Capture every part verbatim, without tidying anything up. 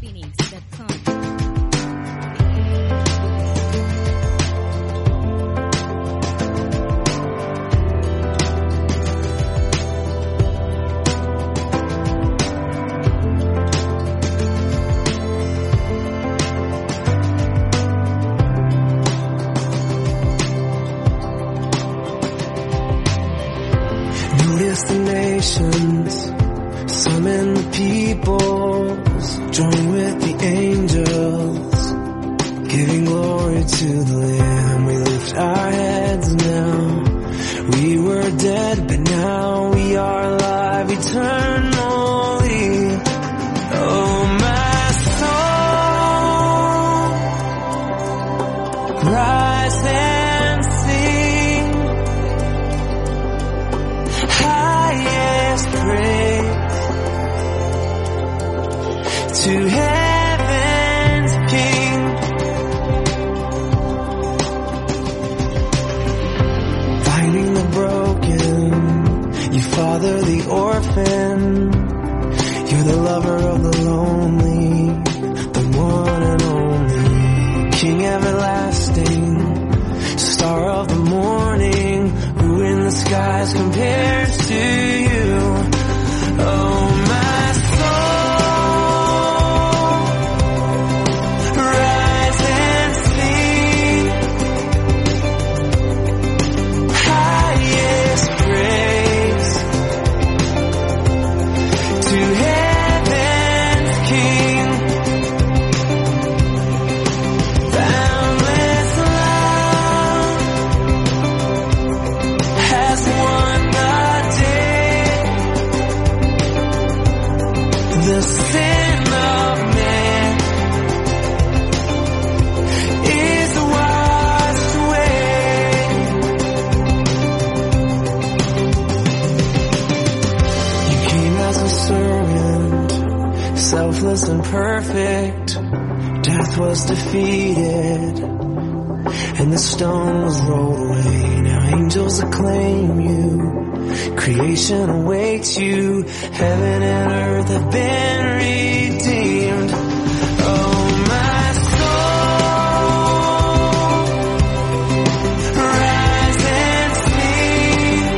phoenix dot com. Destinations, summon the peoples, join with the angels, giving glory to the Lamb. We lift our heads now. We were dead, but now we are alive eternally. Oh, my soul, rise and sing. Highest praise to heaven's King. Finding the broken, you father the orphan. You're the lover of the lonely, the one and only King everlasting, star of the morning, who in the skies compares to you. Oh, my soul, rise and sing. Highest praise to heaven's King. Boundless love has won the day. The sin of man is washed away. You came as a servant, selfless and perfect. Death was defeated, and the stone was rolled away. Now angels acclaim you, creation awaits you. Heaven and earth have been redeemed. Oh, my soul, rise and sing.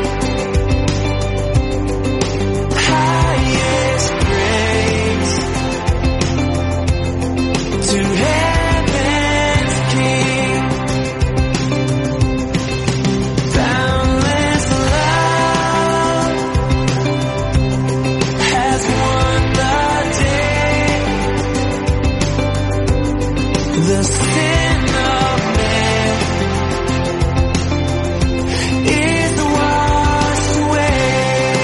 Highest praise to heaven's King. Boundless love has won the day. The sin of man is washed away.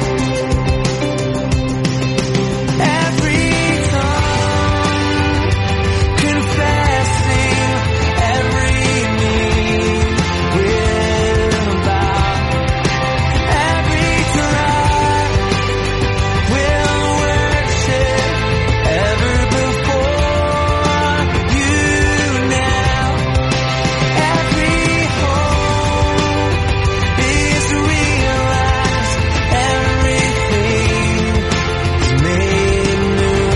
Every tongue confessing, every knee will bow. Every tribe will worship ever before you now. Every hope is realized, everything is made new.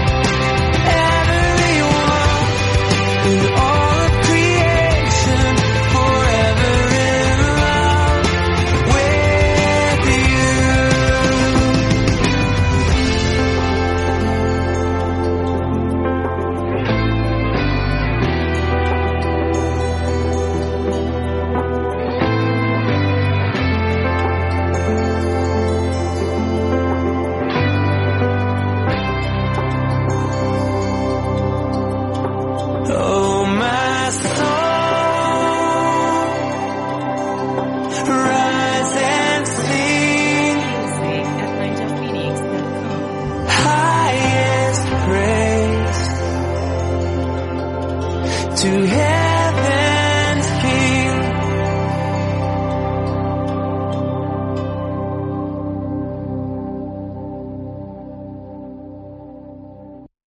Everyone in all of creation forever in love with you. Oh, my soul, rise and sing. Music at ninja phoenix dot com. Highest praise to heaven.